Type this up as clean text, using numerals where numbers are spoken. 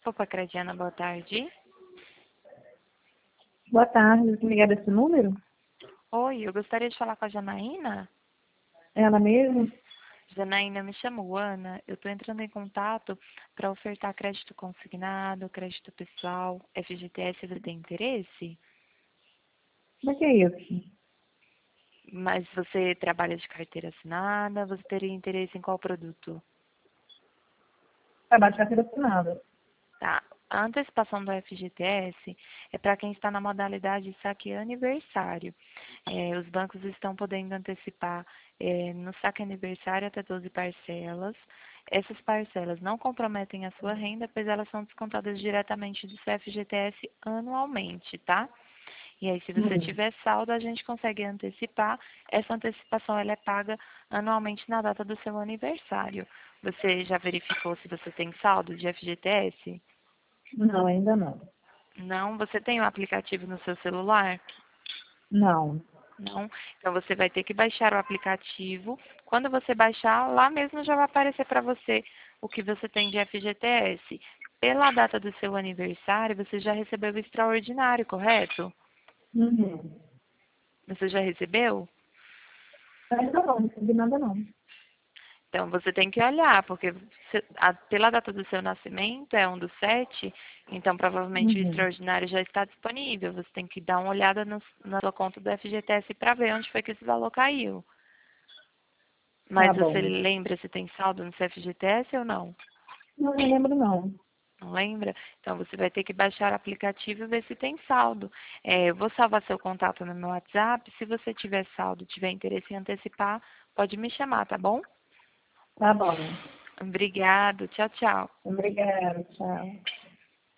Opa, Crediana, boa tarde. Boa tarde, você ligar desse número? Oi, eu gostaria de falar com a Janaína. É ela mesmo? Janaína, me chamo Ana. Eu estou entrando em contato para ofertar crédito consignado, crédito pessoal, FGTS. Você tem interesse? Como é que é isso? Mas você trabalha de carteira assinada? Você teria interesse em qual produto? Trabalho de carteira assinada. Tá. A antecipação do FGTS é para quem está na modalidade saque aniversário. Os bancos estão podendo antecipar no saque aniversário até 12 parcelas. Essas parcelas não comprometem a sua renda, pois elas são descontadas diretamente do seu FGTS anualmente, tá? E aí, se você Hum. tiver saldo, a gente consegue antecipar. Essa antecipação ela é paga anualmente na data do seu aniversário. Você já verificou se você tem saldo de FGTS? Não, ainda não. Não? Você tem o aplicativo no seu celular? Não. Não? Então você vai ter que baixar o aplicativo. Quando você baixar, lá mesmo já vai aparecer para você o que você tem de FGTS. Pela data do seu aniversário, você já recebeu o extraordinário, correto? Uhum. Você já recebeu? Ainda não recebi nada não. Então você tem que olhar, porque pela data do seu nascimento, é 1/7, então provavelmente o Uhum. extraordinário já está disponível. Você tem que dar uma olhada na sua conta do FGTS para ver onde foi que esse valor caiu. Tá Mas você bom. lembra se tem saldo no seu FGTS ou não? Não me lembro não. Não lembra? Então você vai ter que baixar o aplicativo e ver se tem saldo. Eu vou salvar seu contato no meu WhatsApp. Se você tiver saldo, tiver interesse em antecipar, pode me chamar, tá bom? Tá bom. Obrigado. Tchau, tchau. Obrigada, tchau.